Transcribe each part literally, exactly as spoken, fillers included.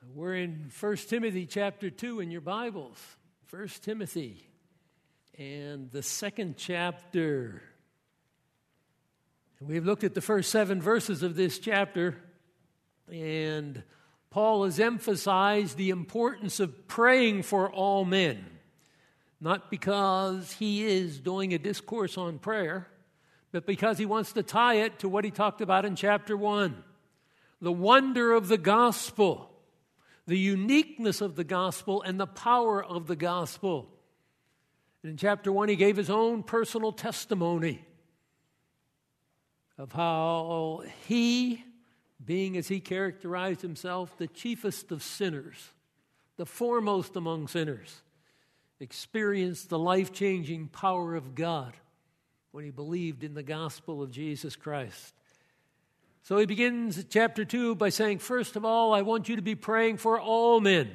We're in First Timothy chapter two in your Bibles. First Timothy and the second chapter. We've looked at the first seven verses of this chapter, and Paul has emphasized the importance of praying for all men, not because he is doing a discourse on prayer, but because he wants to tie it to what he talked about in chapter one. The wonder of the gospel, the uniqueness of the gospel, and the power of the gospel. And in chapter one, he gave his own personal testimony of how he, being as he characterized himself, the chiefest of sinners, the foremost among sinners, experienced the life-changing power of God when he believed in the gospel of Jesus Christ. So he begins chapter two by saying, first of all, I want you to be praying for all men.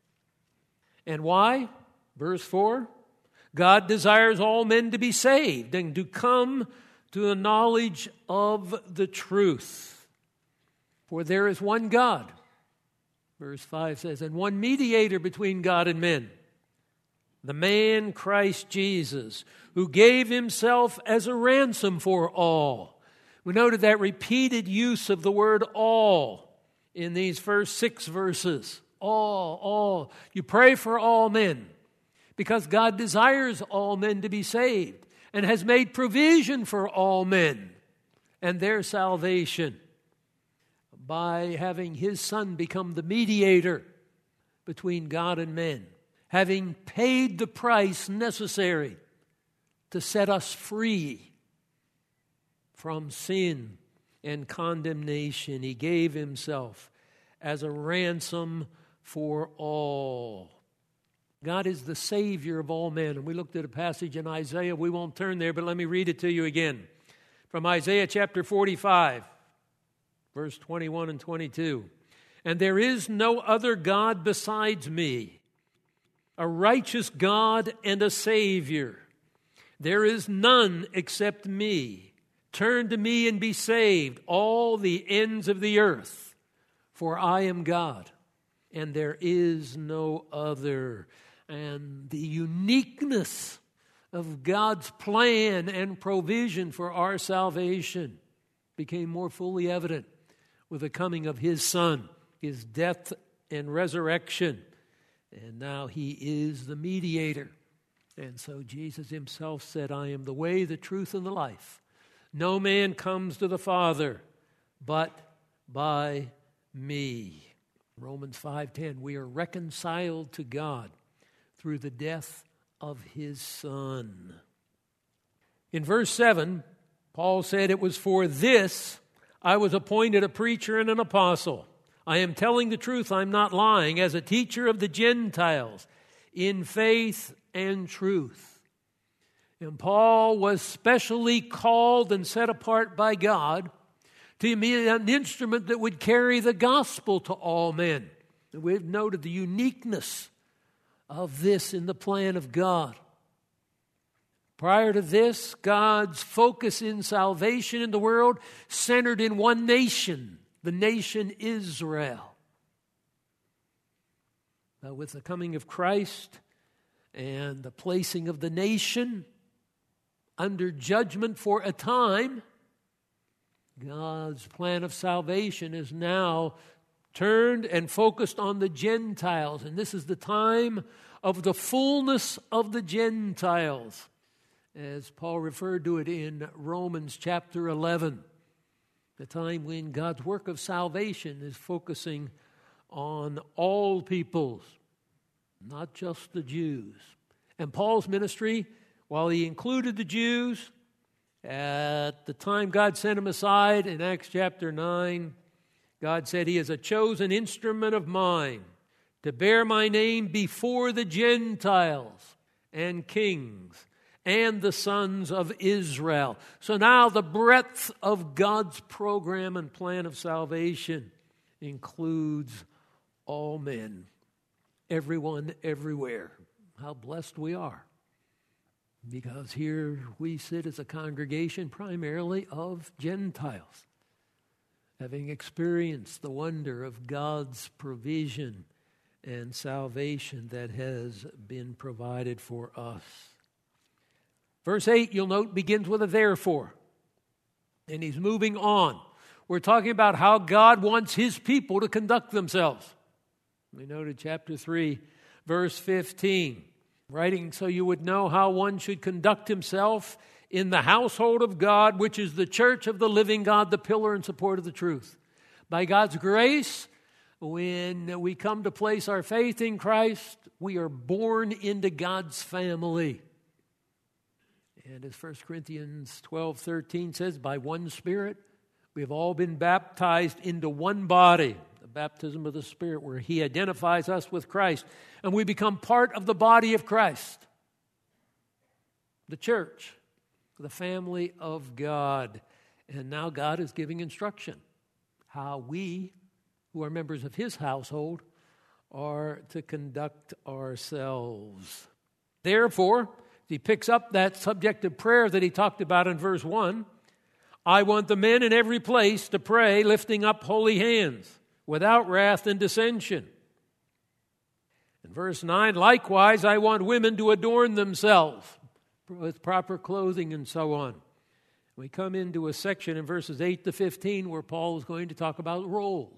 And why? Verse four, God desires all men to be saved and to come to the knowledge of the truth. For there is one God, verse five says, and one mediator between God and men, the man Christ Jesus, who gave himself as a ransom for all. We noted that repeated use of the word all in these first six verses. All, all. You pray for all men because God desires all men to be saved and has made provision for all men and their salvation by having his Son become the mediator between God and men, having paid the price necessary to set us free from sin and condemnation. He gave himself as a ransom for all. God is the Savior of all men. And we looked at a passage in Isaiah. We won't turn there, but let me read it to you again. From Isaiah chapter forty-five, verse twenty-one and twenty-two. And there is no other God besides me, a righteous God and a Savior. There is none except me. Turn to me and be saved, all the ends of the earth, for I am God, and there is no other. And the uniqueness of God's plan and provision for our salvation became more fully evident with the coming of his Son, his death and resurrection. And now he is the mediator. And so Jesus himself said, I am the way, the truth, and the life. No man comes to the Father but by me. Romans five ten, we are reconciled to God through the death of his Son. In verse seven, Paul said, it was for this I was appointed a preacher and an apostle. I am telling the truth, I'm not lying, as a teacher of the Gentiles in faith and truth. And Paul was specially called and set apart by God to be an instrument that would carry the gospel to all men. And we've noted the uniqueness of this in the plan of God. Prior to this, God's focus in salvation in the world centered in one nation, the nation Israel. But with the coming of Christ and the placing of the nation under judgment for a time, God's plan of salvation is now turned and focused on the Gentiles. And this is the time of the fullness of the Gentiles, as Paul referred to it in Romans chapter eleven, the time when God's work of salvation is focusing on all peoples, not just the Jews. And Paul's ministry, while he included the Jews, at the time God sent him aside in Acts chapter nine, God said, he is a chosen instrument of mine to bear my name before the Gentiles and kings and the sons of Israel. So now the breadth of God's program and plan of salvation includes all men, everyone, everywhere. How blessed we are. Because here we sit as a congregation primarily of Gentiles. having experienced the wonder of God's provision and salvation that has been provided for us. Verse eight, you'll note, begins with a therefore. And he's moving on. We're talking about how God wants his people to conduct themselves. We noted chapter three, verse fifteen. Writing so you would know how one should conduct himself in the household of God, which is the church of the living God, the pillar and support of the truth. By God's grace, when we come to place our faith in Christ, we are born into God's family. And as First Corinthians twelve thirteen says, by one Spirit, we have all been baptized into one body, the baptism of the Spirit, where he identifies us with Christ, and we become part of the body of Christ, the church, the family of God. And now God is giving instruction how we, who are members of his household, are to conduct ourselves. Therefore, he picks up that subject of prayer that he talked about in verse one. I want the men in every place to pray, lifting up holy hands, without wrath and dissension. In verse nine, likewise, I want women to adorn themselves with proper clothing and so on. We come into a section in verses eight to fifteen where Paul is going to talk about roles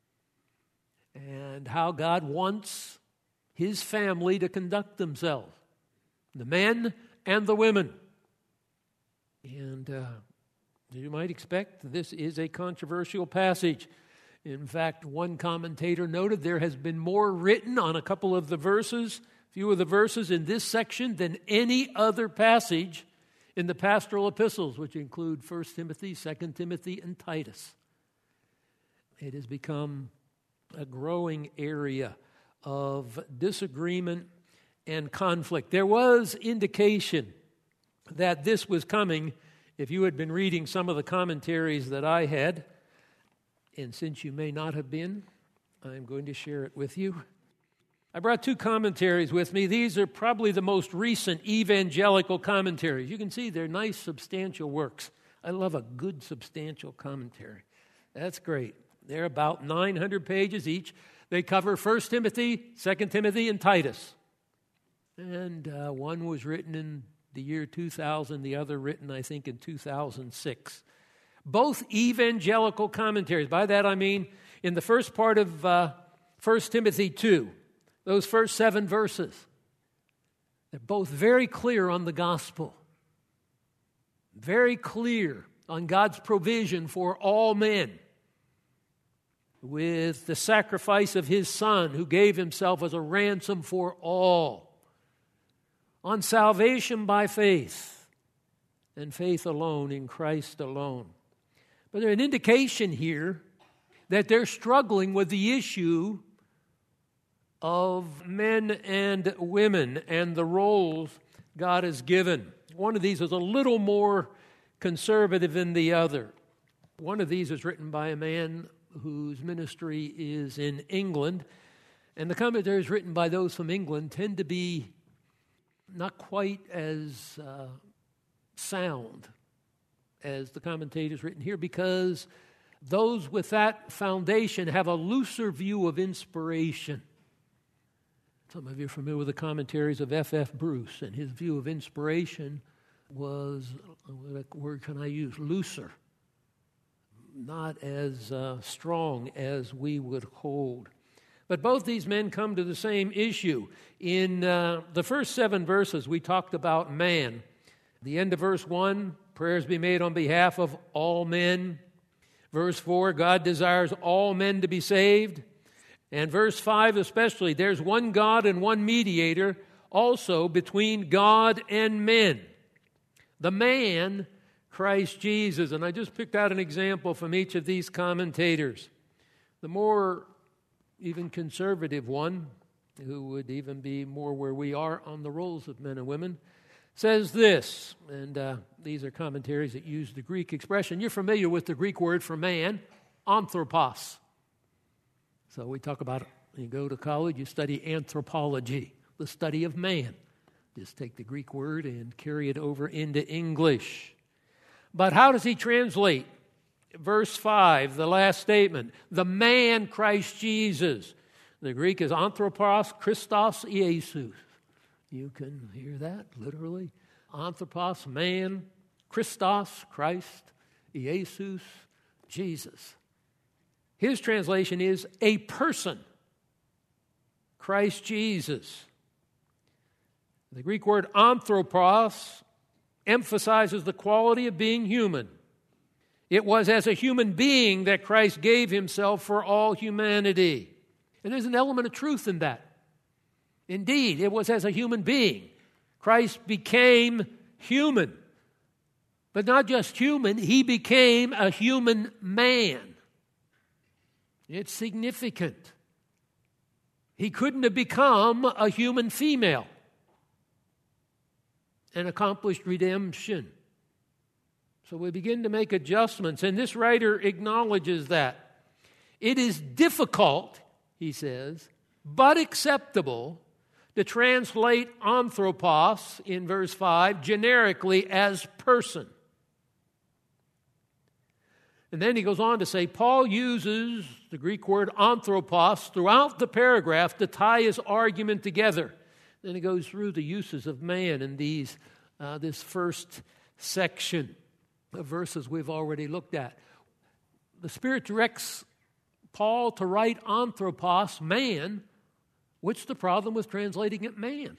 and how God wants his family to conduct themselves, the men and the women. And uh, you might expect this is a controversial passage. In fact, one commentator noted there has been more written on a couple of the verses, few of the verses in this section than any other passage in the pastoral epistles, which include First Timothy, Second Timothy, and Titus. It has become a growing area of disagreement and conflict. There was indication that this was coming if you had been reading some of the commentaries that I had. And since you may not have been, I'm going to share it with you. I brought two commentaries with me. These are probably the most recent evangelical commentaries. You can see they're nice, substantial works. I love a good, substantial commentary. That's great. They're about nine hundred pages each. They cover First Timothy, Second Timothy, and Titus. And uh, one was written in the year two thousand, the other written, I think, in two thousand six. Both evangelical commentaries. By that I mean, in the first part of uh, First Timothy two, those first seven verses, they're both very clear on the gospel. Very clear on God's provision for all men, with the sacrifice of his Son, who gave himself as a ransom for all. On salvation by faith, and faith alone in Christ alone. But there's an indication here that they're struggling with the issue of men and women and the roles God has given. One of these is a little more conservative than the other. One of these is written by a man whose ministry is in England, and the commentaries written by those from England tend to be not quite as uh, sound as the commentators written here, because those with that foundation have a looser view of inspiration. Some of you are familiar with the commentaries of F F Bruce, and his view of inspiration was, what word can I use, looser, not as uh, strong as we would hold. But both these men come to the same issue. In uh, the first seven verses, we talked about man. The end of verse one, prayers be made on behalf of all men. Verse four, God desires all men to be saved. And verse five especially, there's one God and one mediator also between God and men. The man, Christ Jesus. And I just picked out an example from each of these commentators. The more even conservative one, who would even be more where we are on the roles of men and women, says this, and uh, these are commentaries that use the Greek expression. You're familiar with the Greek word for man, anthropos. So we talk about, you go to college, you study anthropology, the study of man. Just take the Greek word and carry it over into English. But how does he translate verse five, the last statement, the man Christ Jesus. The Greek is anthropos Christos Iesus. You can hear that literally. Anthropos, man, Christos, Christ, Iesus, Jesus. His translation is a person, Christ Jesus. The Greek word anthropos emphasizes the quality of being human. It was as a human being that Christ gave himself for all humanity. And there's an element of truth in that. Indeed, it was as a human being. Christ became human. But not just human, he became a human man. It's significant. He couldn't have become a human female and accomplished redemption. So we begin to make adjustments, and this writer acknowledges that. It is difficult, he says, but acceptable to translate anthropos in verse five generically as person. And then he goes on to say, Paul uses the Greek word anthropos throughout the paragraph to tie his argument together. Then he goes through the uses of man in these uh, this first section of verses we've already looked at. The Spirit directs Paul to write anthropos, man. What's the problem with translating it man?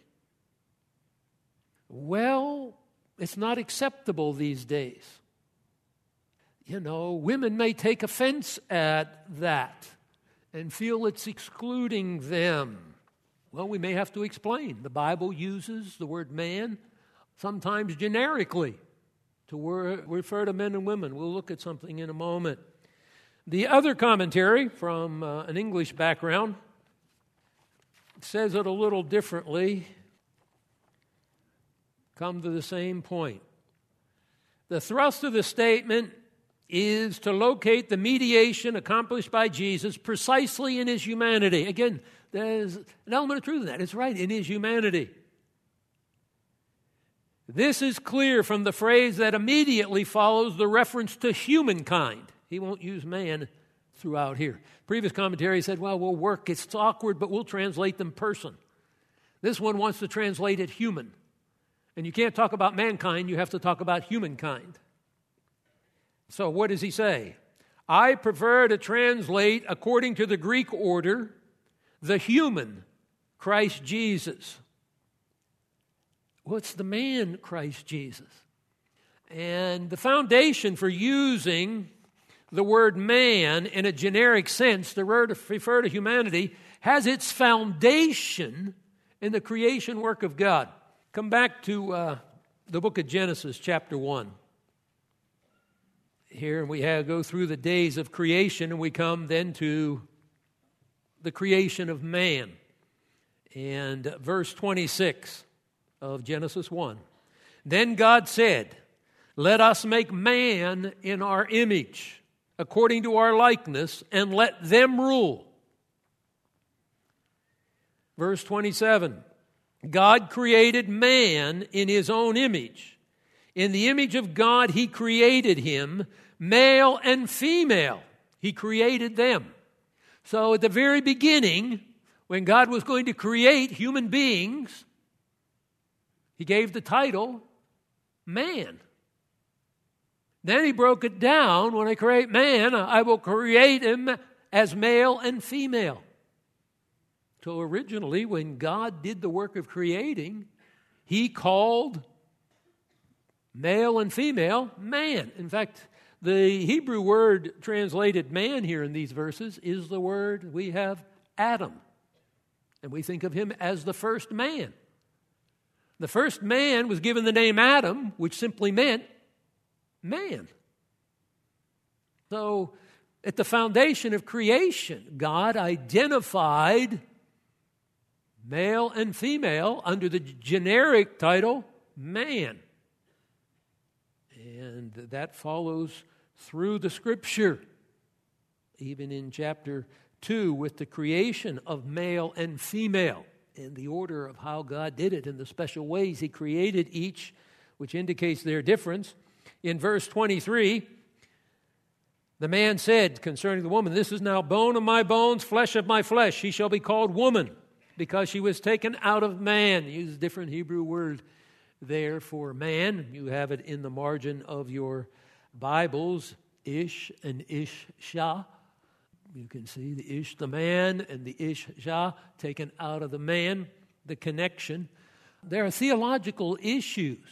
Well, it's not acceptable these days. You know, women may take offense at that and feel it's excluding them. Well, we may have to explain. The Bible uses the word man sometimes generically to refer to men and women. We'll look at something in a moment. The other commentary from uh, an English background says it a little differently. Come to the same point. The thrust of the statement is to locate the mediation accomplished by Jesus precisely in his humanity. Again, there's an element of truth in that. It's right, in his humanity. This is clear from the phrase that immediately follows the reference to humankind. He won't use man throughout here. Previous commentary said, well, we'll work. It's awkward, but we'll translate them person. This one wants to translate it human. And you can't talk about mankind, you have to talk about humankind. So what does he say? I prefer to translate, according to the Greek order, the human Christ Jesus. What's the man Christ Jesus? And the foundation for using the word man in a generic sense to refer to humanity has its foundation in the creation work of God. Come back to uh, the book of Genesis, chapter one. Here we have, go through the days of creation, and we come then to the creation of man. And verse twenty-six of Genesis one. Then God said, let us make man in our image, according to our likeness, and let them rule. Verse twenty-seven. God created man in his own image. In the image of God he created him, male and female. He created them. So at the very beginning, when God was going to create human beings, he gave the title man. Then he broke it down. When I create man, I will create him as male and female. So originally, when God did the work of creating, he called male and female man. In fact, the Hebrew word translated man here in these verses is the word we have Adam. And we think of him as the first man. The first man was given the name Adam, which simply meant man. So at the foundation of creation, God identified male and female under the generic title man. And that follows through the Scripture, even in chapter two, with the creation of male and female, and the order of how God did it in the special ways he created each, which indicates their difference. In verse twenty-three, The man said concerning the woman, "This is now bone of my bones, flesh of my flesh. She shall be called woman, because she was taken out of man." Use a different Hebrew word there for man. You have it in the margin of your Bibles, ish and ishsha. You can see the ish, the man, and the ishsha, taken out of the man, the connection. There are theological issues.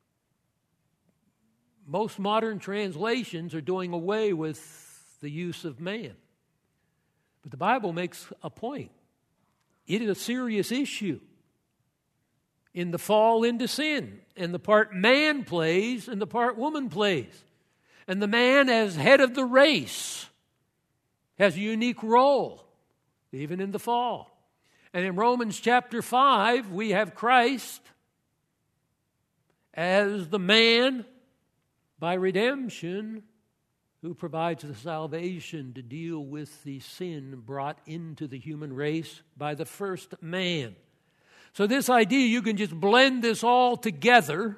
Most modern translations are doing away with the use of man. But the Bible makes a point. It is a serious issue in the fall into sin, and the part man plays and the part woman plays. And the man, as head of the race, has a unique role, even in the fall. And in Romans chapter five, we have Christ as the man by redemption who provides the salvation to deal with the sin brought into the human race by the first man. So this idea, you can just blend this all together,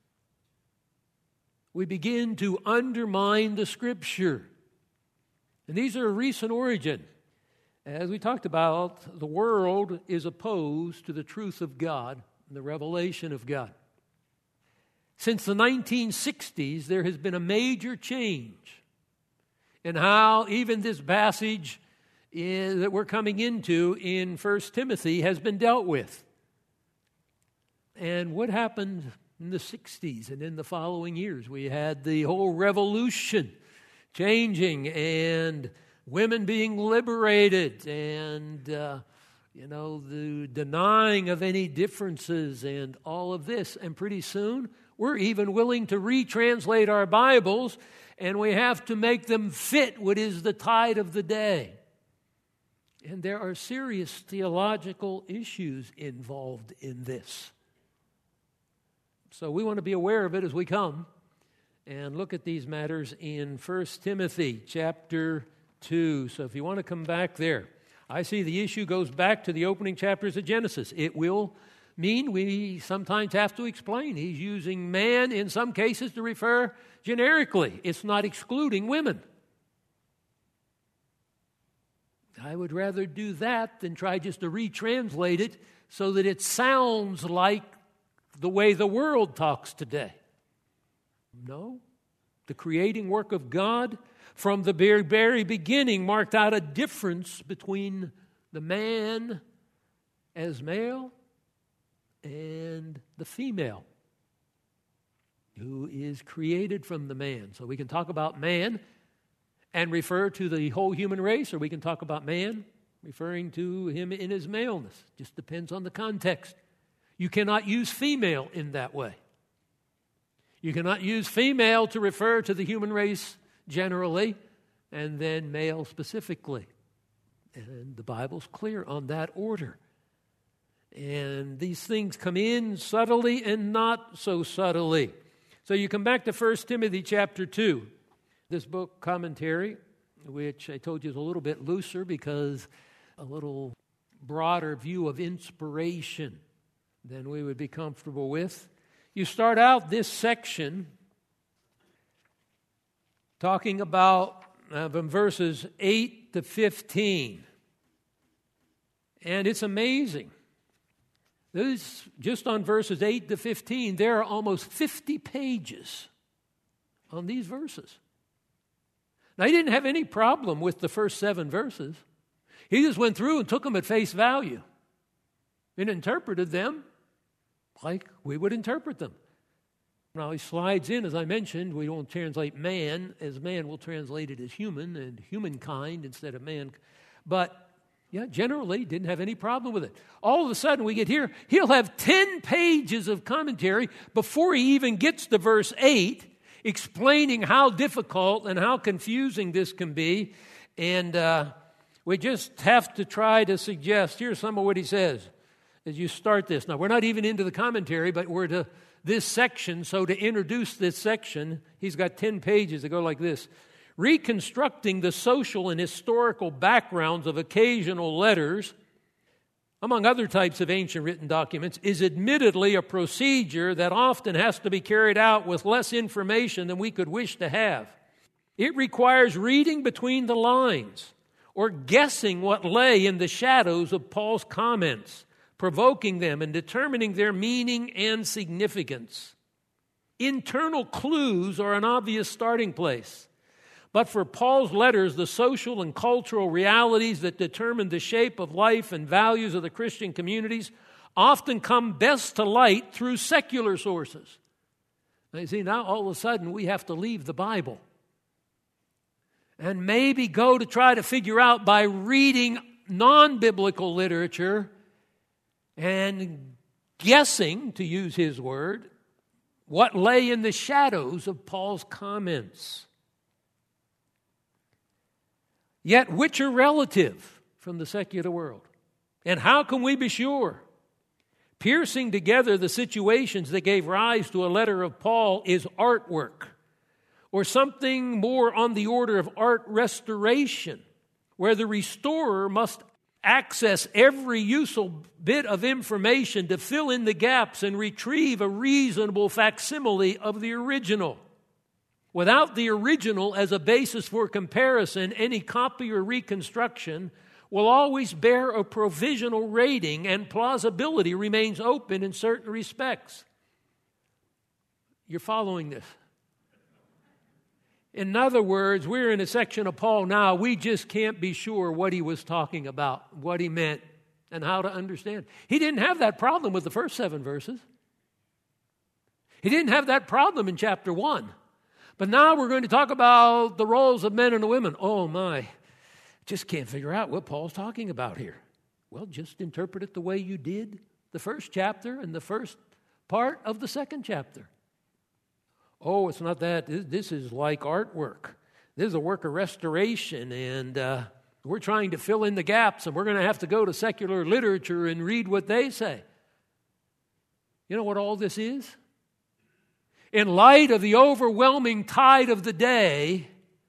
we begin to undermine the Scripture. And these are of recent origin. As we talked about, the world is opposed to the truth of God and the revelation of God. Since the nineteen sixties, there has been a major change in how even this passage is, that we're coming into in First Timothy has been dealt with. And what happened in the sixties and in the following years? We had the whole revolution changing and women being liberated and, uh, you know, the denying of any differences and all of this. And pretty soon, we're even willing to retranslate our Bibles, and we have to make them fit what is the tide of the day. And there are serious theological issues involved in this. So we want to be aware of it as we come and look at these matters in First Timothy chapter two. So if you want to come back there, I see the issue goes back to the opening chapters of Genesis. It will mean we sometimes have to explain. He's using man in some cases to refer generically. It's not excluding women. I would rather do that than try just to retranslate it so that it sounds like the way the world talks today. No. The creating work of God from the very, very beginning marked out a difference between the man as male and the female who is created from the man. So we can talk about man and refer to the whole human race, or we can talk about man referring to him in his maleness. Just depends on the context. You cannot use female in that way. You cannot use female to refer to the human race generally and then male specifically. And the Bible's clear on that order. And these things come in subtly and not so subtly. So you come back to First Timothy chapter two. This book commentary, which I told you is a little bit looser because a little broader view of inspiration than we would be comfortable with. You start out this section talking about uh, from verses eight to fifteen. And it's amazing. This, just on verses eight to fifteen, there are almost fifty pages on these verses. Now, he didn't have any problem with the first seven verses. He just went through and took them at face value and interpreted them like we would interpret them. Now, he slides in, as I mentioned, we don't translate man as man, we'll translate it as human and humankind instead of man. But, yeah, generally didn't have any problem with it. All of a sudden, we get here, he'll have ten pages of commentary before he even gets to verse eight, explaining how difficult and how confusing this can be. And uh, we just have to try to suggest, here's some of what he says as you start this. Now, we're not even into the commentary, but we're to this section. So to introduce this section, he's got ten pages that go like this. Reconstructing the social and historical backgrounds of occasional letters, among other types of ancient written documents, is admittedly a procedure that often has to be carried out with less information than we could wish to have. It requires reading between the lines or guessing what lay in the shadows of Paul's comments, provoking them and determining their meaning and significance. Internal clues are an obvious starting place. But for Paul's letters, the social and cultural realities that determine the shape of life and values of the Christian communities often come best to light through secular sources. Now, you see, now all of a sudden we have to leave the Bible and maybe go to try to figure out by reading non-biblical literature and guessing, to use his word, what lay in the shadows of Paul's comments. Yet which are relative from the secular world? And how can we be sure? Piercing together the situations that gave rise to a letter of Paul is artwork, or something more on the order of art restoration, where the restorer must access every useful bit of information to fill in the gaps and retrieve a reasonable facsimile of the original. Without the original as a basis for comparison, any copy or reconstruction will always bear a provisional rating, and plausibility remains open in certain respects. You're following this? In other words, we're in a section of Paul now, we just can't be sure what he was talking about, what he meant, and how to understand. He didn't have that problem with the first seven verses. He didn't have that problem in chapter one. But now we're going to talk about the roles of men and women. Oh my, just can't figure out what Paul's talking about here. Well, just interpret it the way you did the first chapter and the first part of the second chapter. Oh, it's not that. This is like artwork. This is a work of restoration, and uh, we're trying to fill in the gaps, and we're going to have to go to secular literature and read what they say. You know what all this is? In light of the overwhelming tide of the day,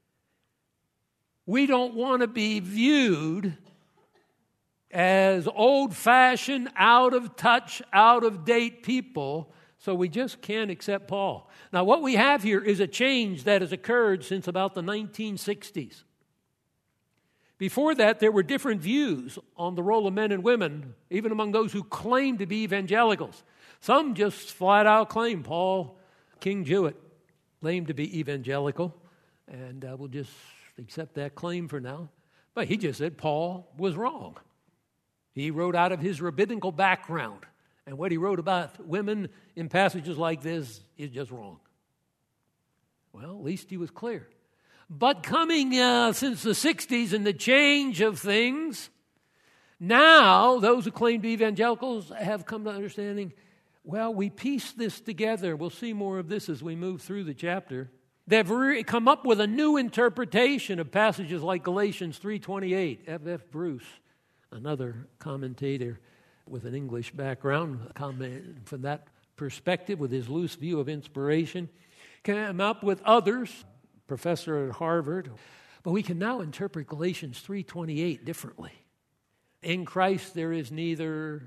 we don't want to be viewed as old-fashioned, out-of-touch, out-of-date people, so we just can't accept Paul. Now, what we have here is a change that has occurred since about the nineteen sixties. Before that, there were different views on the role of men and women, even among those who claimed to be evangelicals. Some just flat out claim Paul King Jewett claimed to be evangelical, and uh, we'll just accept that claim for now. But he just said Paul was wrong. He wrote out of his rabbinical background, and what he wrote about women in passages like this is just wrong. Well, at least he was clear. But coming uh, since the sixties and the change of things, now those who claim to be evangelicals have come to understanding, well, we piece this together. We'll see more of this as we move through the chapter. They've re- come up with a new interpretation of passages like Galatians three twenty-eight. F F Bruce, another commentator with an English background, comment from that perspective with his loose view of inspiration, came up with others, professor at Harvard. But we can now interpret Galatians three twenty-eight differently. In Christ there is neither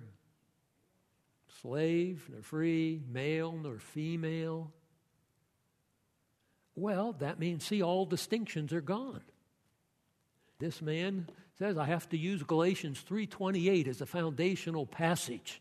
slave nor free, male nor female. Well, that means, see, all distinctions are gone. This man says, I have to use Galatians three twenty-eight as a foundational passage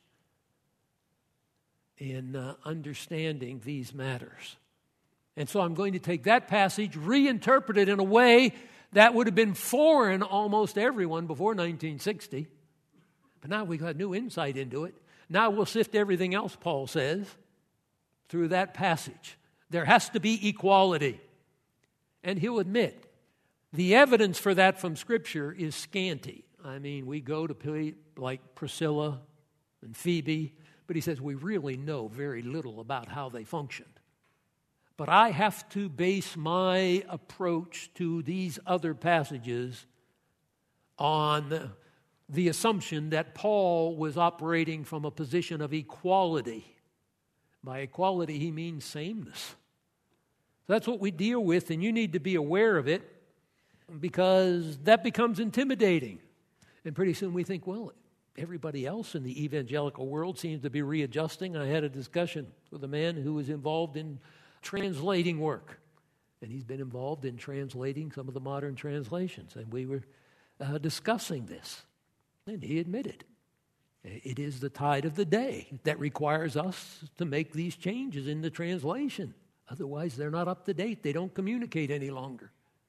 in uh, understanding these matters. And so I'm going to take that passage, reinterpret it in a way that would have been foreign almost everyone before nineteen sixty. But now we've got new insight into it. Now we'll sift everything else Paul says through that passage. There has to be equality. And he'll admit, the evidence for that from Scripture is scanty. I mean, we go to people like Priscilla and Phoebe, but he says we really know very little about how they functioned. But I have to base my approach to these other passages on the assumption that Paul was operating from a position of equality. By equality, he means sameness. That's what we deal with, and you need to be aware of it because that becomes intimidating. And pretty soon we think, well, everybody else in the evangelical world seems to be readjusting. I had a discussion with a man who was involved in translating work. And he's been involved in translating some of the modern translations. And we were uh, discussing this. And he admitted, it is the tide of the day that requires us to make these changes in the translation. Otherwise, they're not up to date. They don't communicate any longer.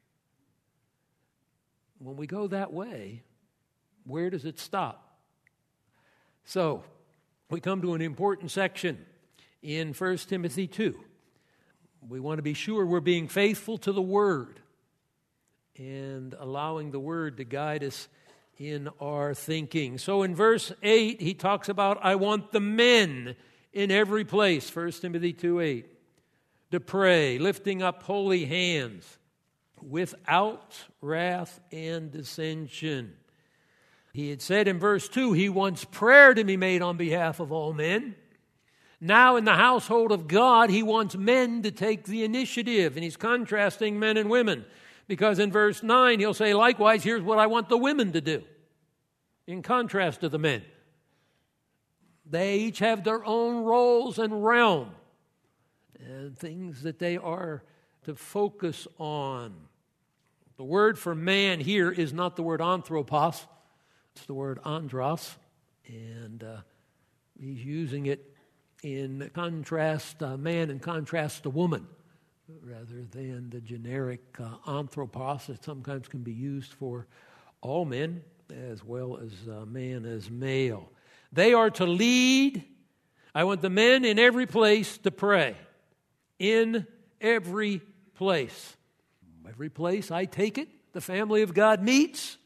When we go that way, where does it stop? So, we come to an important section in First Timothy two. We want to be sure we're being faithful to the Word and allowing the Word to guide us in our thinking. So in verse eight, he talks about, I want the men in every place, First Timothy two eight, to pray, lifting up holy hands, without wrath and dissension. He had said in verse two, he wants prayer to be made on behalf of all men. Now in the household of God, he wants men to take the initiative. And he's contrasting men and women. Because in verse nine, he'll say, likewise, here's what I want the women to do. In contrast to the men. They each have their own roles and realm. And things that they are to focus on. The word for man here is not the word anthropos. It's the word andros. And uh, he's using it in contrast, uh, man in contrast to woman, rather than the generic uh, anthropos that sometimes can be used for all men as well as uh, man as male. They are to lead. I want the men in every place to pray. In every place. Every place, I take it, the family of God meets,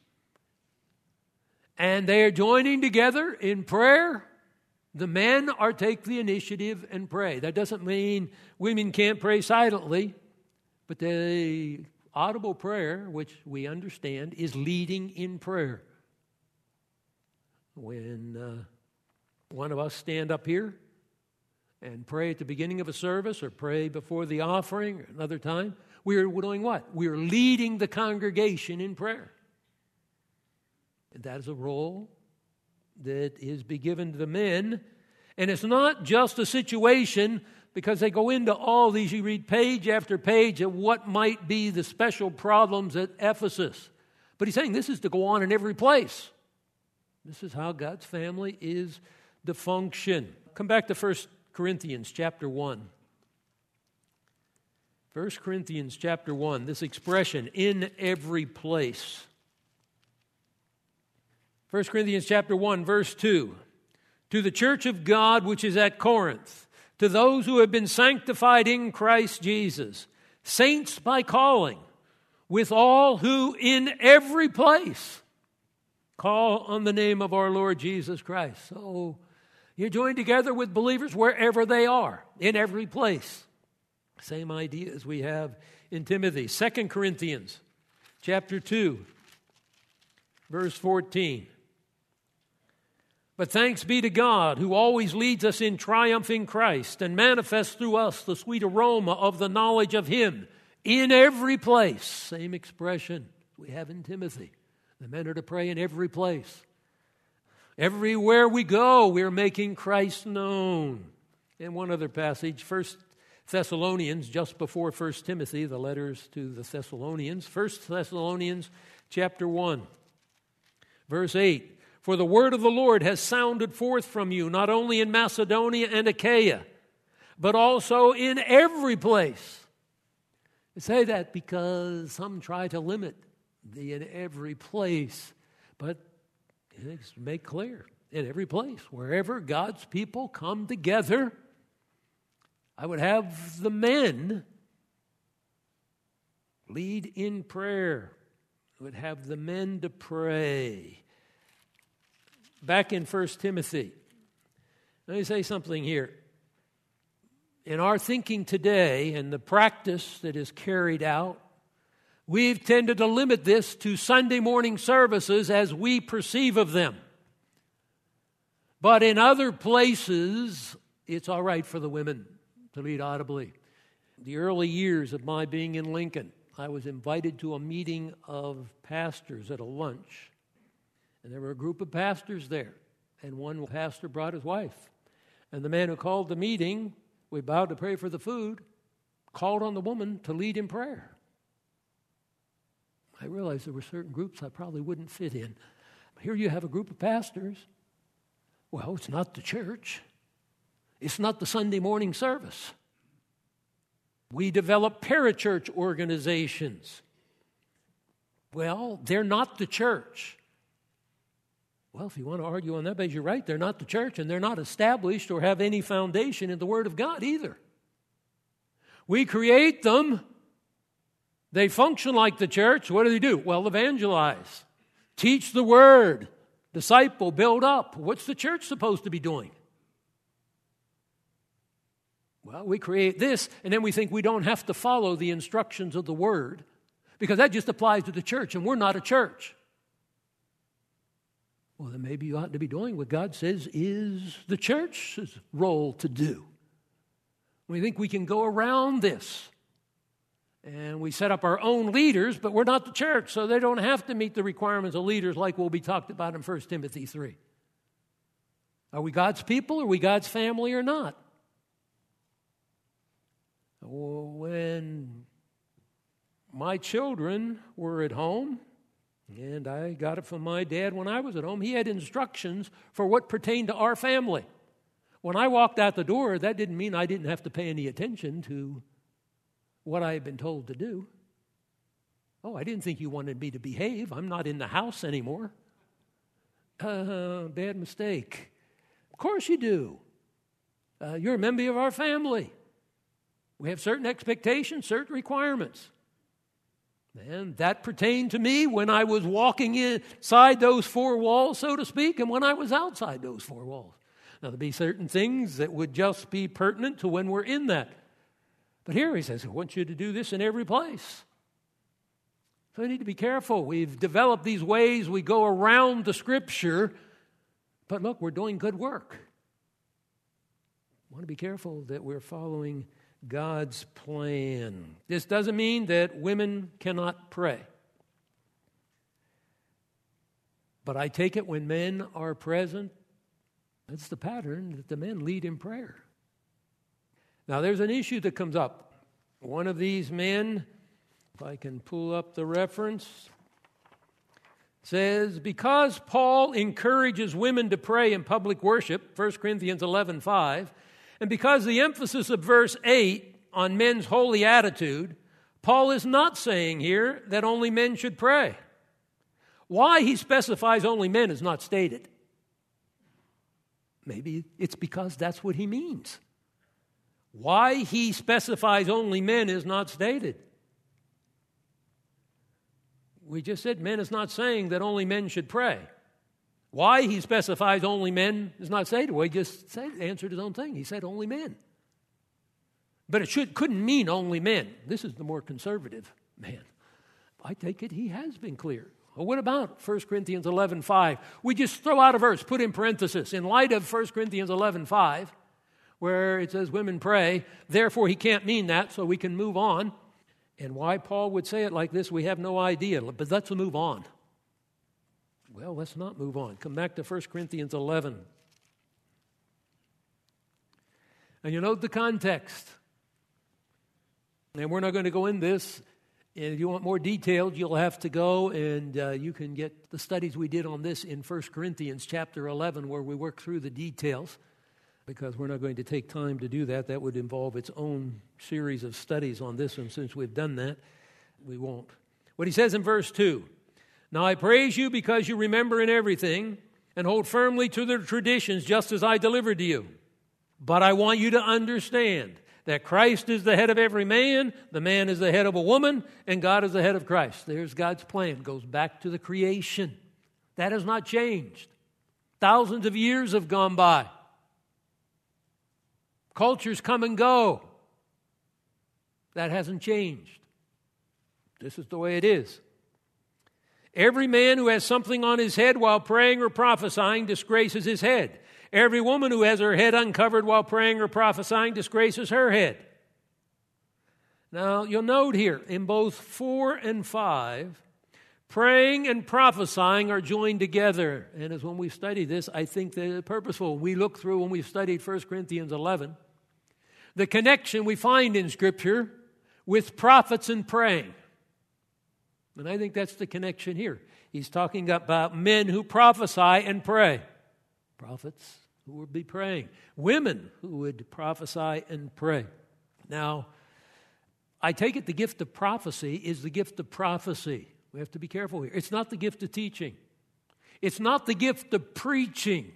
and they are joining together in prayer. The men are take the initiative and pray. That doesn't mean women can't pray silently, but the audible prayer, which we understand, is leading in prayer. When uh, one of us stand up here and pray at the beginning of a service or pray before the offering or another time, we are doing what? We are leading the congregation in prayer. And that is a role that is be given to the men. And it's not just a situation because they go into all these, you read page after page of what might be the special problems at Ephesus. But he's saying this is to go on in every place. This is how God's family is to function. Come back to First Corinthians chapter one. First Corinthians chapter one, this expression, in every place. First Corinthians chapter one, verse two. To the church of God which is at Corinth, to those who have been sanctified in Christ Jesus, saints by calling, with all who in every place call on the name of our Lord Jesus Christ. So you're joined together with believers wherever they are, in every place. Same idea as we have in Timothy. Second Corinthians chapter two, verse fourteen. But thanks be to God, who always leads us in triumph in Christ and manifests through us the sweet aroma of the knowledge of Him in every place. Same expression we have in Timothy. The men are to pray in every place. Everywhere we go, we're making Christ known. And one other passage, First Thessalonians, just before First Timothy, the letters to the Thessalonians. First Thessalonians chapter one, verse eight. For the word of the Lord has sounded forth from you, not only in Macedonia and Achaia, but also in every place. I say that because some try to limit the in every place, but it's make clear, in every place, wherever God's people come together, I would have the men lead in prayer. I would have the men to pray. Back in First Timothy, let me say something here. In our thinking today and the practice that is carried out, we've tended to limit this to Sunday morning services as we perceive of them. But in other places, it's all right for the women to lead audibly. The early years of my being in Lincoln, I was invited to a meeting of pastors at a lunch. And there were a group of pastors there. And one pastor brought his wife. And the man who called the meeting, we bowed to pray for the food, called on the woman to lead in prayer. I realized there were certain groups I probably wouldn't fit in. Here you have a group of pastors. Well, it's not the church. It's not the Sunday morning service. We develop parachurch organizations. Well, they're not the church. Well, if you want to argue on that basis, you're right. They're not the church, and they're not established or have any foundation in the Word of God either. We create them. They function like the church. What do they do? Well, evangelize, teach the Word, disciple, build up. What's the church supposed to be doing? Well, we create this, and then we think we don't have to follow the instructions of the Word because that just applies to the church, and we're not a church. Well, then maybe you ought to be doing what God says is the church's role to do. We think we can go around this. And we set up our own leaders, but we're not the church, so they don't have to meet the requirements of leaders like will be talked about in First Timothy three. Are we God's people? Are we God's family or not? When my children were at home, and I got it from my dad when I was at home, he had instructions for what pertained to our family. When I walked out the door, that didn't mean I didn't have to pay any attention to what I had been told to do. Oh, I didn't think you wanted me to behave. I'm not in the house anymore. Uh, bad mistake. Of course you do. Uh, you're a member of our family. We have certain expectations, certain requirements. And that pertained to me when I was walking inside those four walls, so to speak, and when I was outside those four walls. Now, there'll be certain things that would just be pertinent to when we're in that. But here he says, I want you to do this in every place. So we need to be careful. We've developed these ways. We go around the Scripture. But look, we're doing good work. We want to be careful that we're following God's plan. This doesn't mean that women cannot pray. But I take it when men are present, that's the pattern that the men lead in prayer. Now, there's an issue that comes up. One of these men, if I can pull up the reference, says, because Paul encourages women to pray in public worship, First Corinthians eleven five, and because the emphasis of verse eight on men's holy attitude, Paul is not saying here that only men should pray. Why he specifies only men is not stated. Maybe it's because that's what he means. Why he specifies only men is not stated. We just said men is not saying that only men should pray. Why he specifies only men is not stated. Well, he just said, answered his own thing. He said only men. But it should, couldn't mean only men. This is the more conservative man. I take it he has been clear. Well, what about First Corinthians eleven five? We just throw out a verse, put in parenthesis. In light of First Corinthians eleven five, where it says women pray, therefore he can't mean that, so we can move on. And why Paul would say it like this, we have no idea, but let's move on. Well, let's not move on. Come back to First Corinthians eleven. And you note the context. And we're not going to go in this. And if you want more details, you'll have to go and uh, you can get the studies we did on this in First Corinthians chapter eleven, where we work through the details. Because we're not going to take time to do that. That would involve its own series of studies on this, and since we've done that, we won't. What he says in verse two, now I praise you because you remember in everything and hold firmly to the traditions just as I delivered to you. But I want you to understand that Christ is the head of every man, the man is the head of a woman, and God is the head of Christ. There's God's plan. It goes back to the creation. That has not changed. Thousands of years have gone by. Cultures come and go. That hasn't changed. This is the way it is. Every man who has something on his head while praying or prophesying disgraces his head. Every woman who has her head uncovered while praying or prophesying disgraces her head. Now, you'll note here, in both four and five, praying and prophesying are joined together. And as when we study this, I think they're purposeful. We look through when we've studied First Corinthians eleven. The connection we find in Scripture with prophets and praying. And I think that's the connection here. He's talking about men who prophesy and pray. Prophets who would be praying. Women who would prophesy and pray. Now, I take it the gift of prophecy is the gift of prophecy. We have to be careful here. It's not the gift of teaching. It's not the gift of preaching.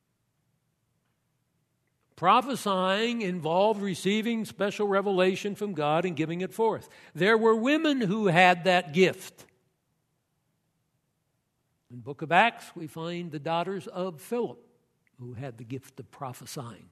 Prophesying involved receiving special revelation from God and giving it forth. There were women who had that gift. In the book of Acts, we find the daughters of Philip who had the gift of prophesying.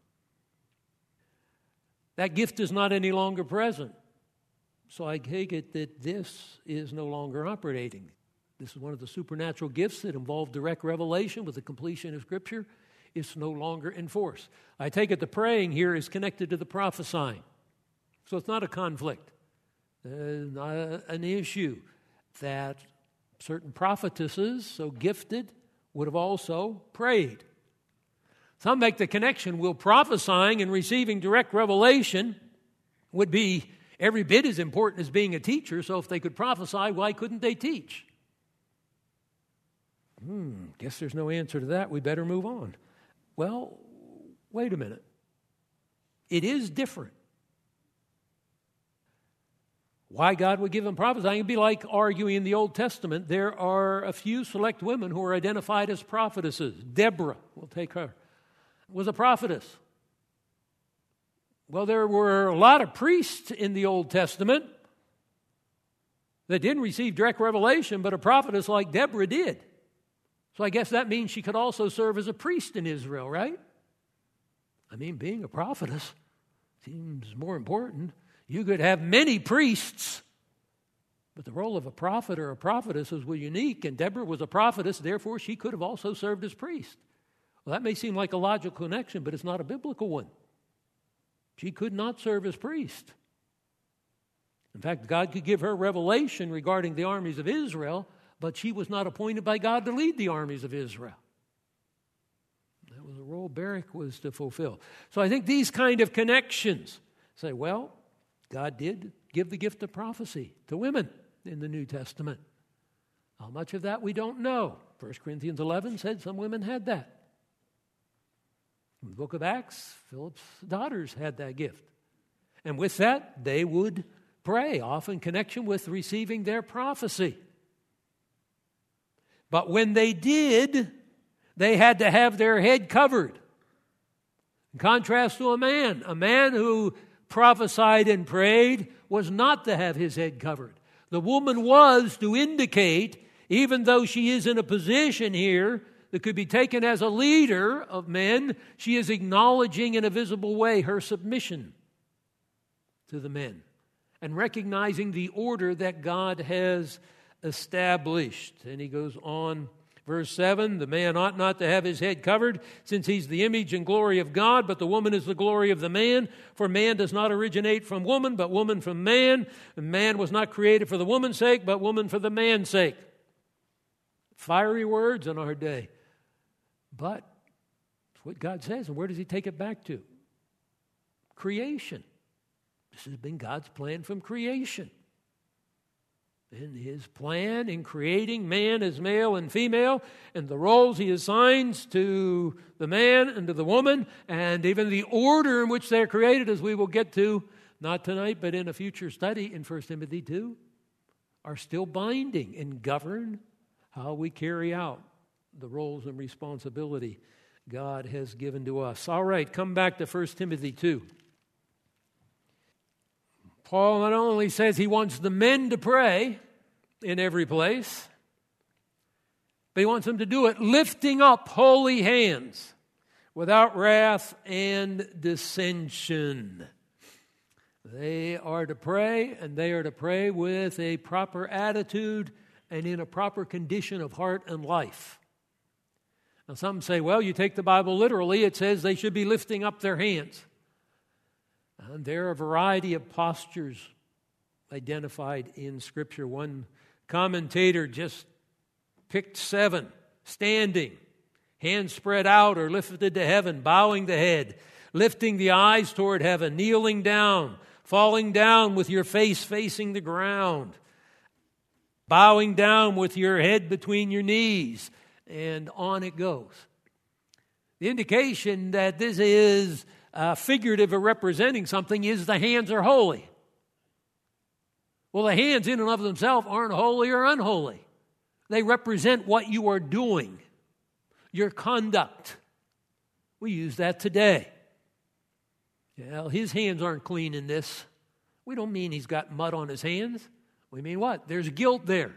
That gift is not any longer present. So I take it that this is no longer operating. This is one of the supernatural gifts that involve direct revelation with the completion of Scripture. It's no longer in force. I take it the praying here is connected to the prophesying. So it's not a conflict, uh, not a, an issue that certain prophetesses, so gifted, would have also prayed. Some make the connection, will prophesying and receiving direct revelation would be every bit as important as being a teacher, so if they could prophesy, why couldn't they teach? Hmm, guess there's no answer to that. We better move on. Well, wait a minute. It is different. Why God would give them prophesying would be like arguing in the Old Testament. There are a few select women who are identified as prophetesses. Deborah, we'll take her, was a prophetess. Well, there were a lot of priests in the Old Testament that didn't receive direct revelation, but a prophetess like Deborah did. So I guess that means she could also serve as a priest in Israel, right? I mean, being a prophetess seems more important. You could have many priests, but the role of a prophet or a prophetess was unique, and Deborah was a prophetess, therefore she could have also served as priest. Well, that may seem like a logical connection, but it's not a biblical one. She could not serve as priest. In fact, God could give her revelation regarding the armies of Israel, but she was not appointed by God to lead the armies of Israel. That was a role Barak was to fulfill. So I think these kind of connections say, well, God did give the gift of prophecy to women in the New Testament. How much of that we don't know. First Corinthians eleven said some women had that. In the book of Acts, Philip's daughters had that gift. And with that, they would pray, often in connection with receiving their prophecy. But when they did, they had to have their head covered. In contrast to a man, a man who prophesied and prayed was not to have his head covered. The woman was to indicate, even though she is in a position here that could be taken as a leader of men, she is acknowledging in a visible way her submission to the men and recognizing the order that God has established. And he goes on, verse seven, the man ought not to have his head covered, since he's the image and glory of God, but the woman is the glory of the man. For man does not originate from woman, but woman from man. And man was not created for the woman's sake, but woman for the man's sake. Fiery words in our day. But it's what God says. And where does he take it back to? Creation. This has been God's plan from creation. In his plan in creating man as male and female, and the roles he assigns to the man and to the woman, and even the order in which they're created, as we will get to, not tonight, but in a future study in First Timothy two, are still binding and govern how we carry out the roles and responsibility God has given to us. All right, come back to First Timothy two. Paul not only says he wants the men to pray in every place, but he wants them to do it lifting up holy hands without wrath and dissension. They are to pray, and they are to pray with a proper attitude and in a proper condition of heart and life. Now some say, well, you take the Bible literally, it says they should be lifting up their hands. And there are a variety of postures identified in Scripture. One commentator just picked seven. Standing, hands spread out or lifted to heaven, bowing the head, lifting the eyes toward heaven, kneeling down, falling down with your face facing the ground, bowing down with your head between your knees, and on it goes. The indication that this is uh, figurative or representing something is the hands are holy. Well, the hands in and of themselves aren't holy or unholy. They represent what you are doing, your conduct. We use that today. Well, his hands aren't clean in this. We don't mean he's got mud on his hands. We mean what? There's guilt there.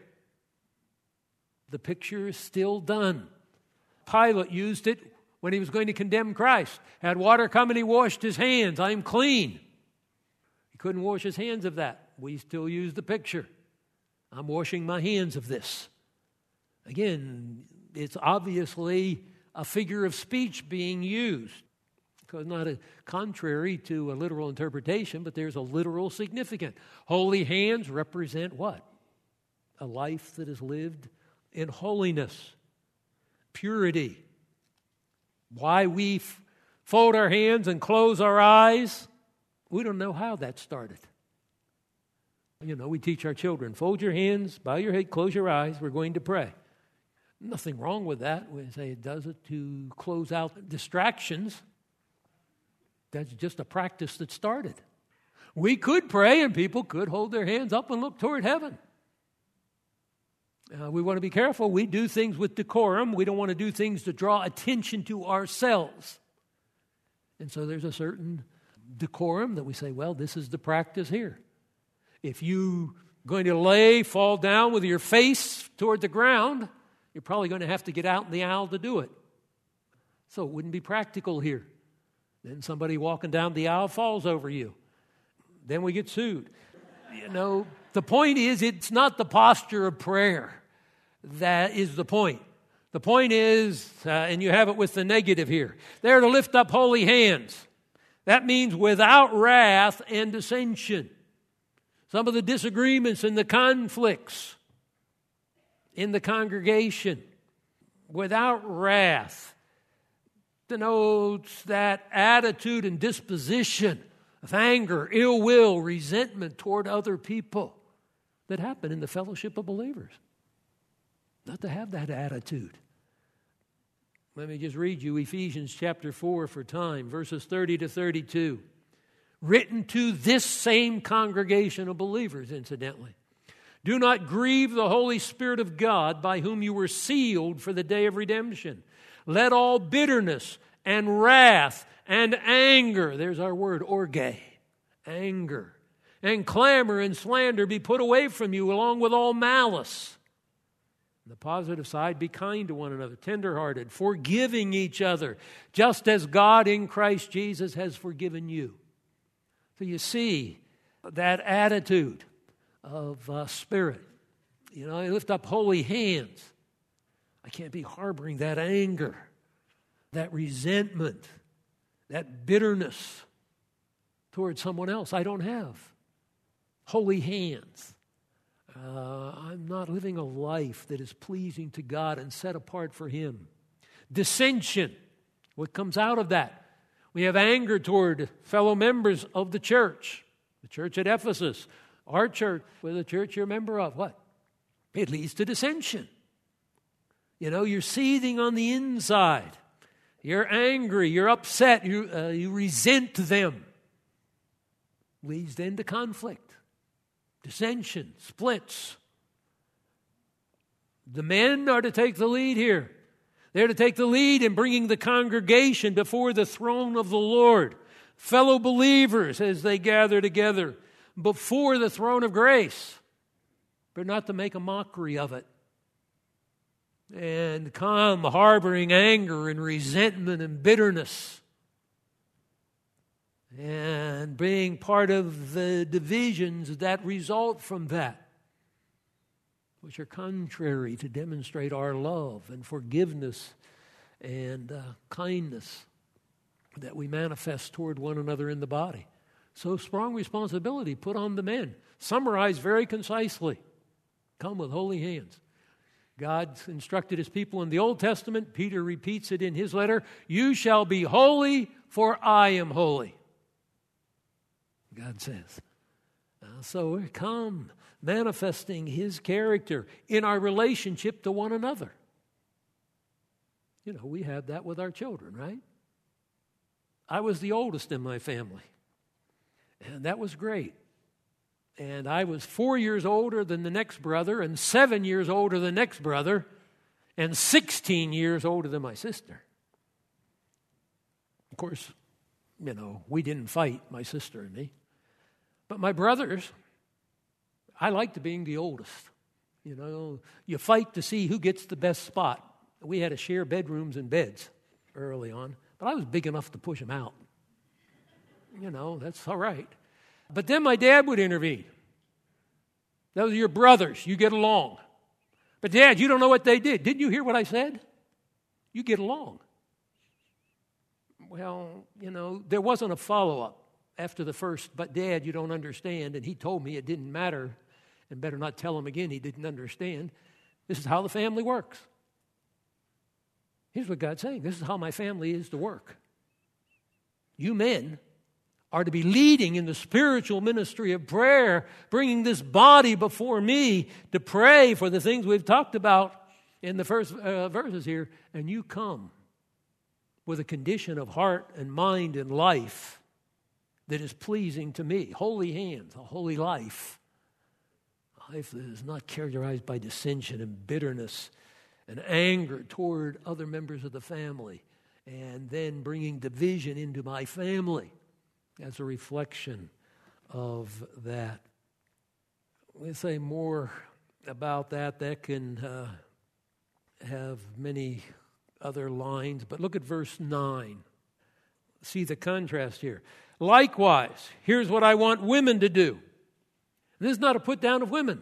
The picture is still done. Pilate used it when he was going to condemn Christ. Had water come and he washed his hands. I'm clean. He couldn't wash his hands of that. We still use the picture. I'm washing my hands of this. Again, it's obviously a figure of speech being used. Because not a contrary to a literal interpretation, but there's a literal significance. Holy hands represent what? A life that is lived in holiness, purity. Why we f- fold our hands and close our eyes, we don't know how that started. You know, we teach our children, fold your hands, bow your head, close your eyes, we're going to pray. Nothing wrong with that. We say it does it to close out distractions. That's just a practice that started. We could pray and people could hold their hands up and look toward heaven. Uh, we want to be careful. We do things with decorum. We don't want to do things to draw attention to ourselves. And so there's a certain decorum that we say, well, this is the practice here. If you're going to lay, fall down with your face toward the ground, you're probably going to have to get out in the aisle to do it. So it wouldn't be practical here. Then somebody walking down the aisle falls over you. Then we get sued. You know, the point is, it's not the posture of prayer that is the point. The point is, uh, and you have it with the negative here, they're to lift up holy hands. That means without wrath and dissension. Some of the disagreements and the conflicts in the congregation, without wrath, denotes that attitude and disposition of anger, ill will, resentment toward other people that happen in the fellowship of believers. Not to have that attitude. Let me just read you Ephesians chapter four for time, verses thirty to thirty-two. Written to this same congregation of believers, incidentally. Do not grieve the Holy Spirit of God, by whom you were sealed for the day of redemption. Let all bitterness and wrath and anger, there's our word, orge, anger, and clamor and slander be put away from you, along with all malice. On the positive side, be kind to one another, tenderhearted, forgiving each other, just as God in Christ Jesus has forgiven you. So you see that attitude of uh, spirit. You know, I lift up holy hands. I can't be harboring that anger, that resentment, that bitterness towards someone else. I don't have holy hands. Uh, I'm not living a life that is pleasing to God and set apart for Him. Dissension, what comes out of that? We have anger toward fellow members of the church, the church at Ephesus, our church, with the church you're a member of. What? It leads to dissension. You know, you're seething on the inside. You're angry. You're upset. You, uh, you resent them. Leads then to conflict, dissension, splits. The men are to take the lead here. They're to take the lead in bringing the congregation before the throne of the Lord. Fellow believers as they gather together before the throne of grace. But not to make a mockery of it. And come harboring anger and resentment and bitterness. And being part of the divisions that result from that, which are contrary to demonstrate our love and forgiveness and uh, kindness that we manifest toward one another in the body. So strong responsibility put on the men. Summarized very concisely. Come with holy hands. God instructed His people in the Old Testament. Peter repeats it in his letter. You shall be holy, for I am holy. God says. Uh, so we come manifesting His character in our relationship to one another. You know, we have that with our children, right? I was the oldest in my family, and that was great. And I was four years older than the next brother, and seven years older than the next brother, and sixteen years older than my sister. Of course, you know, we didn't fight, my sister and me. But my brothers, I liked being the oldest. You know, you fight to see who gets the best spot. We had to share bedrooms and beds early on, but I was big enough to push them out. You know, that's all right. But then my dad would intervene. Those are your brothers. You get along. But Dad, you don't know what they did. Didn't you hear what I said? You get along. Well, you know, there wasn't a follow-up after the first, but Dad, you don't understand. And he told me it didn't matter, and better not tell him again he didn't understand. This is how the family works. Here's what God's saying. This is how my family is to work. You men are to be leading in the spiritual ministry of prayer, bringing this body before me to pray for the things we've talked about in the first uh, verses here. And you come with a condition of heart and mind and life that is pleasing to me. Holy hands, a holy life. A life that is not characterized by dissension and bitterness and anger toward other members of the family, and then bringing division into my family as a reflection of that. We say more about that. That can uh, have many other lines, but look at verse nine. See the contrast here. Likewise, here's what I want women to do. This is not a put down of women,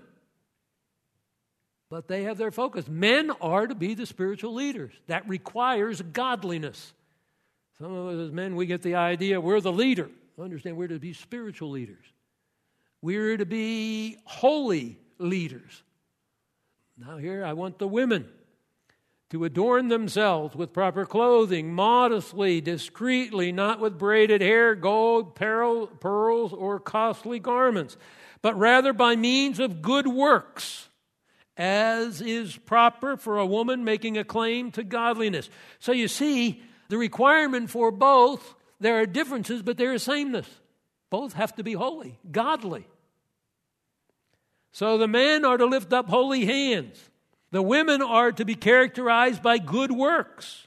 but they have their focus. Men are to be the spiritual leaders. That requires godliness. Some of us as men, we get the idea we're the leader. Understand, we're to be spiritual leaders. We're to be holy leaders. Now here, I want the women to adorn themselves with proper clothing, modestly, discreetly, not with braided hair, gold, pearls, or costly garments, but rather by means of good works, as is proper for a woman making a claim to godliness. So you see, the requirement for both, there are differences, but there is sameness. Both have to be holy, godly. So the men are to lift up holy hands. The women are to be characterized by good works.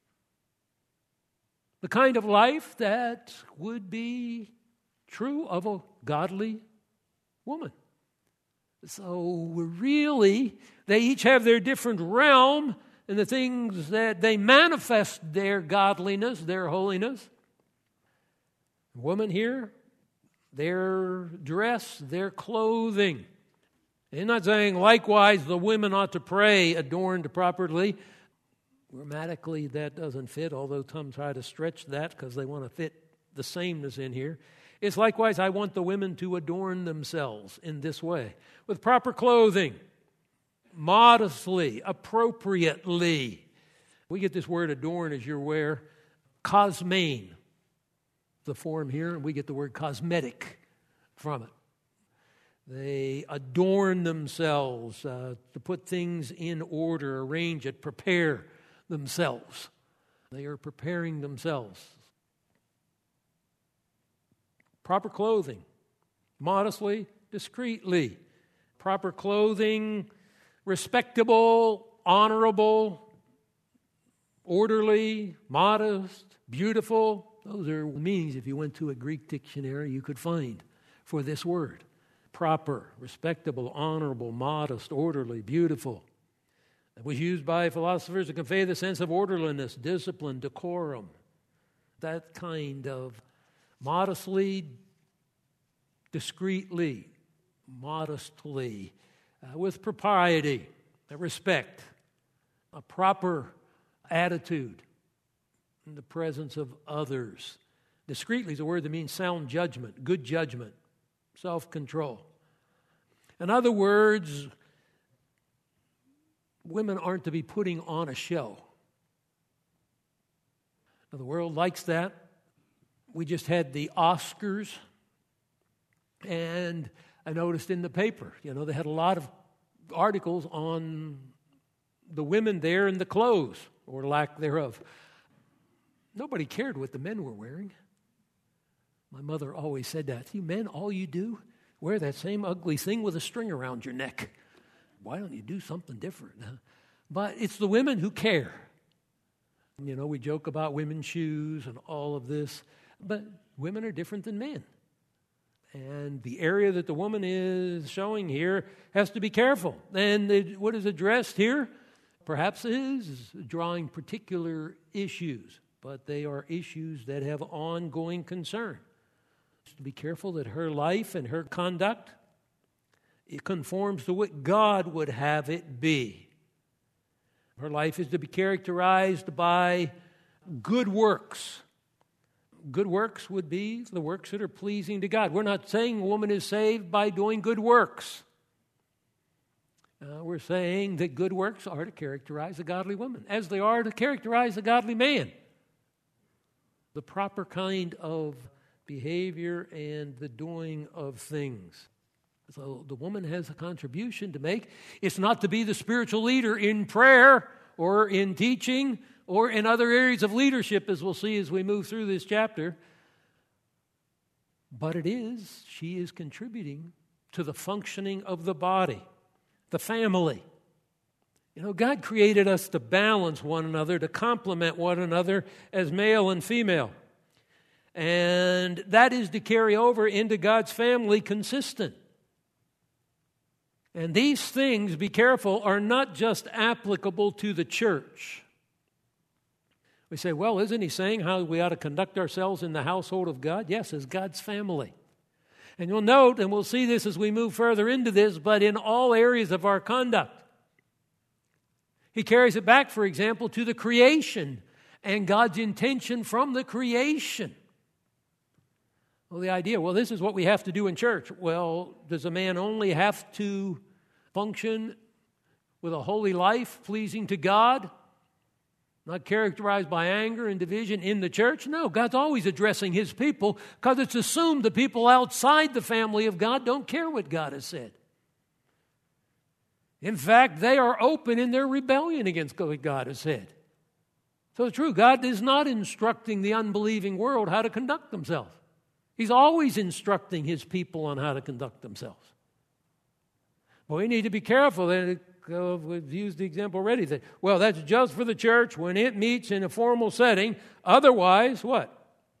The kind of life that would be true of a godly woman. So really, they each have their different realm and the things that they manifest their godliness, their holiness. Women here, their dress, their clothing. They're not saying, likewise, the women ought to pray adorned properly. Grammatically, that doesn't fit, although some try to stretch that because they want to fit the sameness in here. It's likewise, I want the women to adorn themselves in this way, with proper clothing, modestly, appropriately. We get this word adorn, as you're aware, cosmane, the form here, and we get the word cosmetic from it. They adorn themselves uh, to put things in order, arrange it, prepare themselves. They are preparing themselves. Proper clothing, modestly, discreetly. Proper clothing, respectable, honorable, orderly, modest, beautiful. Those are meanings, if you went to a Greek dictionary, you could find for this word. Proper, respectable, honorable, modest, orderly, beautiful. It was used by philosophers to convey the sense of orderliness, discipline, decorum. That kind of modestly, discreetly, modestly, uh, with propriety, respect, a proper attitude in the presence of others. Discreetly is a word that means sound judgment, good judgment, self-control. In other words, women aren't to be putting on a show. Now, the world likes that. We just had the Oscars And I noticed in the paper, you know, they had a lot of articles on the women there and the clothes, or lack thereof. Nobody cared what the men were wearing. My mother always said that. You men, all you do, wear that same ugly thing with a string around your neck. Why don't you do something different? But it's the women who care. You know, we joke about women's shoes and all of this, but women are different than men. And the area that the woman is showing here has to be careful. And it, what is addressed here perhaps is drawing particular issues, but they are issues that have ongoing concern. To be careful that her life and her conduct, it conforms to what God would have it be. Her life is to be characterized by good works. Good works would be the works that are pleasing to God. We're not saying a woman is saved by doing good works. Uh, we're saying that good works are to characterize a godly woman, as they are to characterize a godly man. The proper kind of behavior and the doing of things. So the woman has a contribution to make. It's not to be the spiritual leader in prayer or in teaching or in other areas of leadership, as we'll see as we move through this chapter. But it is, she is contributing to the functioning of the body, the family. You know, God created us to balance one another, to complement one another as male and female. And that is to carry over into God's family consistent. And these things, be careful, are not just applicable to the church. We say, well, isn't he saying how we ought to conduct ourselves in the household of God? Yes, as God's family. And you'll note, and we'll see this as we move further into this, but in all areas of our conduct. He carries it back, for example, to the creation and God's intention from the creation. Well, the idea, well, this is what we have to do in church. Well, does a man only have to function with a holy life, pleasing to God, not characterized by anger and division in the church? No, God's always addressing His people because it's assumed the people outside the family of God don't care what God has said. In fact, they are open in their rebellion against what God has said. So it's true, God is not instructing the unbelieving world how to conduct themselves. He's always instructing His people on how to conduct themselves. But we need to be careful. That uh, we've used the example already. That, well, that's just for the church when it meets in a formal setting. Otherwise, what?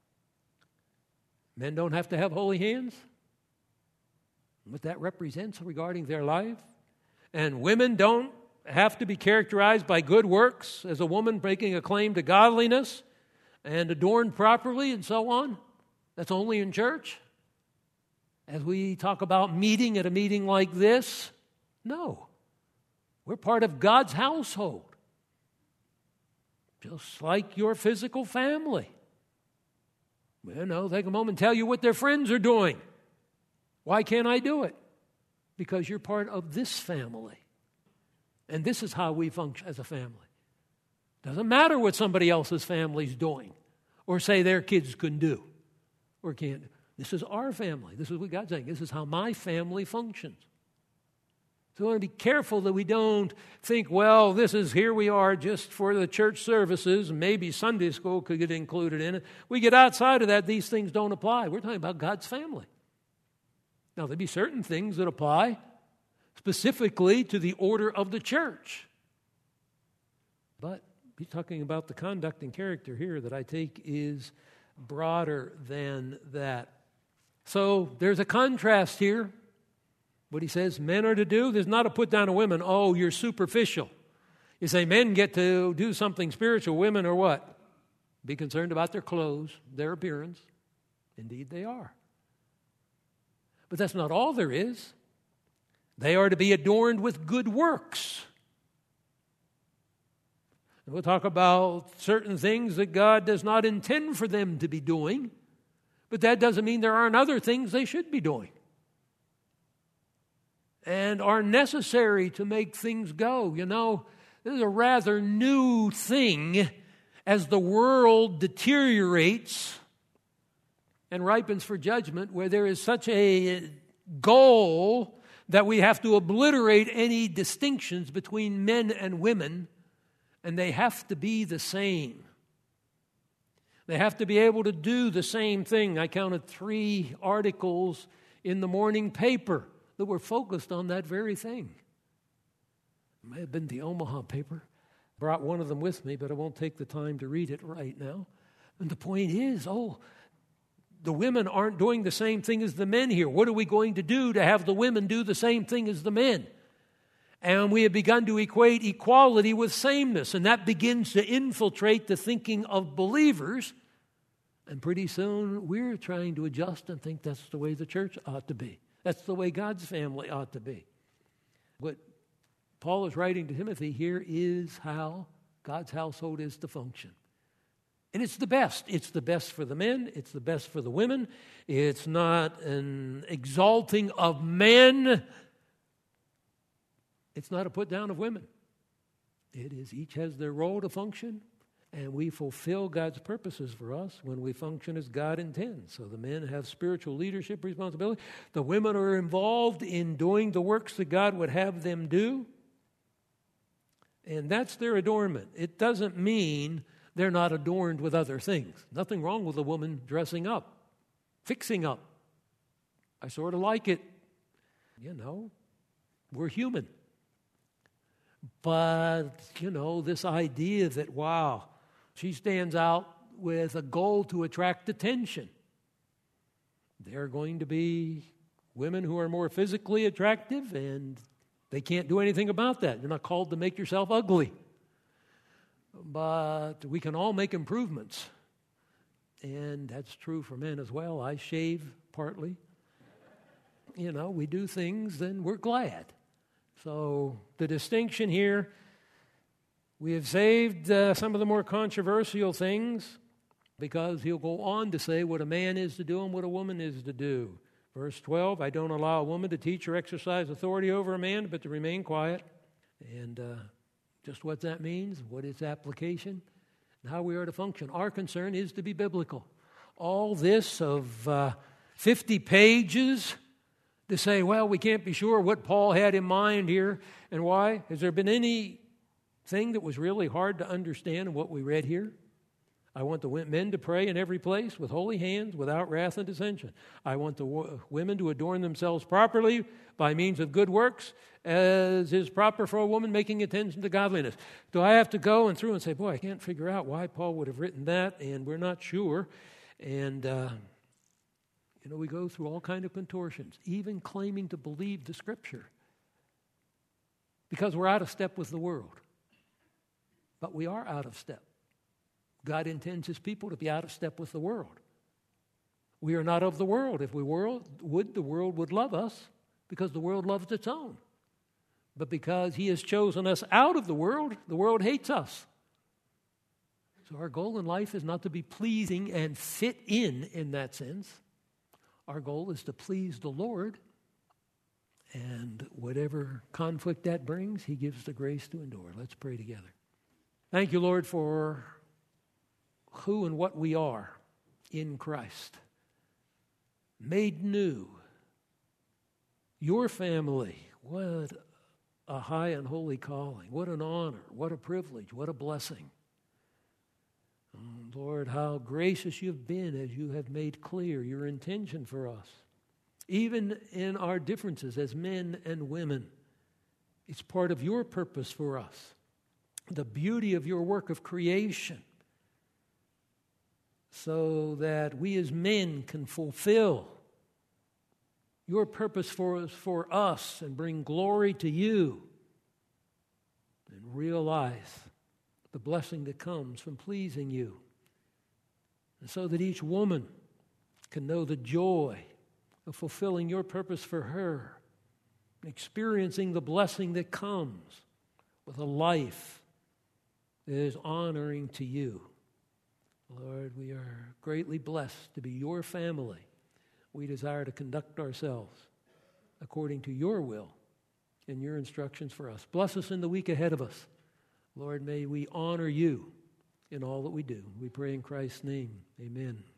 Men don't have to have holy hands? What that represents regarding their life? And women don't have to be characterized by good works as a woman making a claim to godliness and adorned properly and so on? That's only in church? As we talk about meeting at a meeting like this? No. We're part of God's household. Just like your physical family. You know, take a moment and tell you what their friends are doing. Why can't I do it? Because you're part of this family. And this is how we function as a family. Doesn't matter what somebody else's family's doing or say their kids can do. Or can't. This is our family. This is what God's saying. This is how my family functions. So we want to be careful that we don't think, well, this is, here we are just for the church services. Maybe Sunday school could get included in it. We get outside of that, these things don't apply. We're talking about God's family. Now, there'll be certain things that apply specifically to the order of the church. But he's talking about the conduct and character here that I take is broader than that. So there's a contrast here. What he says men are to do, there's not a put down of women. Oh, you're superficial. You say men get to do something spiritual. Women are what? Be concerned about their clothes, their appearance. Indeed they are. But that's not all there is. They are to be adorned with good works. We'll talk about certain things that God does not intend for them to be doing, but that doesn't mean there aren't other things they should be doing and are necessary to make things go. You know, this is a rather new thing as the world deteriorates and ripens for judgment, where there is such a goal that we have to obliterate any distinctions between men and women, and they have to be the same. They have to be able to do the same thing. I counted three articles in the morning paper that were focused on that very thing. It may have been the Omaha paper. Brought one of them with me, but I won't take the time to read it right now. And the point is, oh, the women aren't doing the same thing as the men here. What are we going to do to have the women do the same thing as the men? And we have begun to equate equality with sameness, and that begins to infiltrate the thinking of believers. And pretty soon we're trying to adjust and think that's the way the church ought to be. That's the way God's family ought to be. What Paul is writing to Timothy here is how God's household is to function. And it's the best. It's the best for the men. It's the best for the women. It's not an exalting of men. It's not a put down of women. It is each has their role to function, and we fulfill God's purposes for us when we function as God intends. So the men have spiritual leadership responsibility. The women are involved in doing the works that God would have them do. And that's their adornment. It doesn't mean they're not adorned with other things. Nothing wrong with a woman dressing up, fixing up. I sort of like it. You know, we're human. But, you know, this idea that, wow, she stands out with a goal to attract attention. There are going to be women who are more physically attractive, and they can't do anything about that. You're not called to make yourself ugly. But we can all make improvements. And that's true for men as well. I shave partly. You know, we do things, and we're glad. So the distinction here, we have saved uh, some of the more controversial things because he'll go on to say what a man is to do and what a woman is to do. Verse twelve, I don't allow a woman to teach or exercise authority over a man, but to remain quiet. And uh, just what that means, what its application, and how we are to function. Our concern is to be biblical. All this of uh, fifty pages to say, well, we can't be sure what Paul had in mind here and why. Has there been anything that was really hard to understand in what we read here? I want the men to pray in every place with holy hands, without wrath and dissension. I want the wo- women to adorn themselves properly by means of good works, as is proper for a woman making attention to godliness. Do I have to go and through and say, boy, I can't figure out why Paul would have written that, and we're not sure. And, uh, you know, we go through all kinds of contortions, even claiming to believe the Scripture, because we're out of step with the world. But we are out of step. God intends His people to be out of step with the world. We are not of the world. If we were, would, the world would love us because the world loves its own. But because He has chosen us out of the world, the world hates us. So our goal in life is not to be pleasing and fit in in that sense. Our goal is to please the Lord, and whatever conflict that brings, He gives the grace to endure. Let's pray together. Thank you, Lord, for who and what we are in Christ. Made new. Your family, what a high and holy calling. What an honor. What a privilege. What a blessing. Oh, Lord, how gracious you've been as you have made clear your intention for us. Even in our differences as men and women, it's part of your purpose for us. The beauty of your work of creation, so that we as men can fulfill your purpose for us, for us and bring glory to you and realize the blessing that comes from pleasing you. And so that each woman can know the joy of fulfilling your purpose for her, experiencing the blessing that comes with a life that is honoring to you. Lord, we are greatly blessed to be your family. We desire to conduct ourselves according to your will and your instructions for us. Bless us in the week ahead of us. Lord, may we honor you in all that we do. We pray in Christ's name. Amen.